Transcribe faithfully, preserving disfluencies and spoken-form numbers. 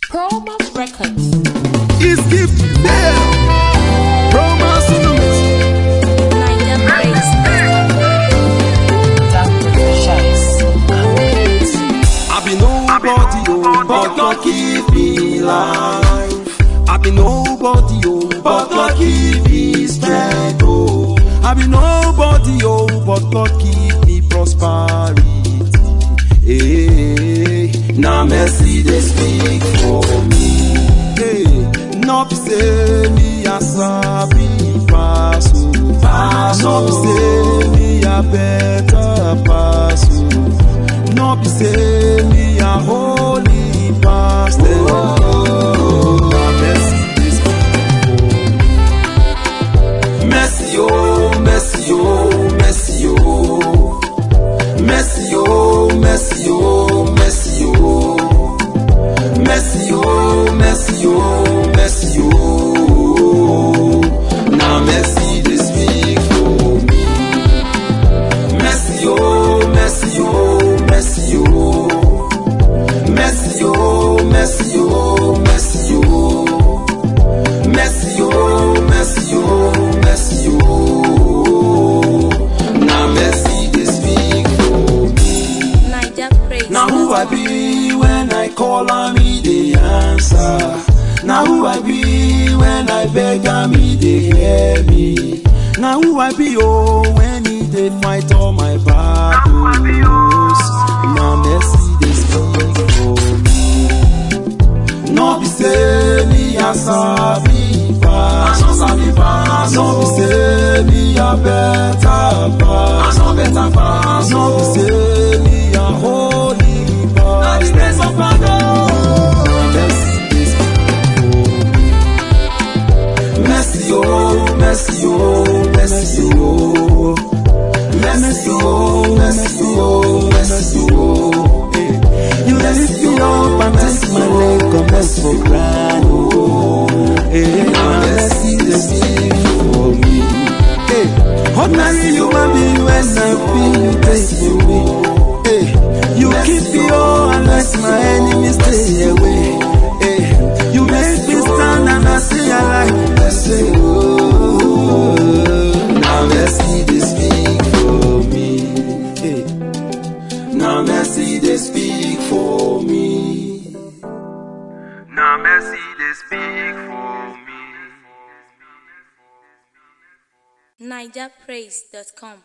Promas Records. It's gift there. Promas on the mix. Niger Praise. I be nobody, oh, but God keep me alive. I be nobody, oh, but God keep me strength, oh. I be nobody, oh, but God keep me prosperity. Hey, now mercy they speak for me. Hey, not say me a sabi pass, oh. Not say me a better pass, oh. Not say me a holy pastor. Oh, now mercy they speak for me. Mercy, oh, mercy, oh, mercy, oh. Mercy, oh, mercy, oh, mercy, oh. Mercy, oh, mercy, oh, mercy, oh. Now mercy they speak for me. Mercy, oh, mercy, oh, mercy, oh. Mercy, oh, mercy, oh, mercy, oh. Mercy, oh, mercy, oh, mercy, oh. Now mercy they speak for me. Niger Praise. Now who I be when I call on me they answer. Now who I be when I beg on me they hear me. Now who I be oh when he they fight all my battles. Now mercy they speak for me. No be say me a sabi pass. No sabi pass. No be say me a better pass. No better pass. No be say me a holy pass. Now the grace of God. Now mercy they speak for me. Mercy oh, mercy oh, mercy oh. Mercy oh, mercy oh, mercy oh. Hey. You lift me up and take my leg and mess for grand. Oh, hey. Now mercy they speak for me. Hey. Ordinary human being when I feel you take for me. Hey. You keep me all and let my enemies stay away. Hey. You make me stand and I say I like I say oh. Now mercy they speak for me. Hey. Now mercy they speak for me. Now mercy they speak for me. Niger Praise dot com.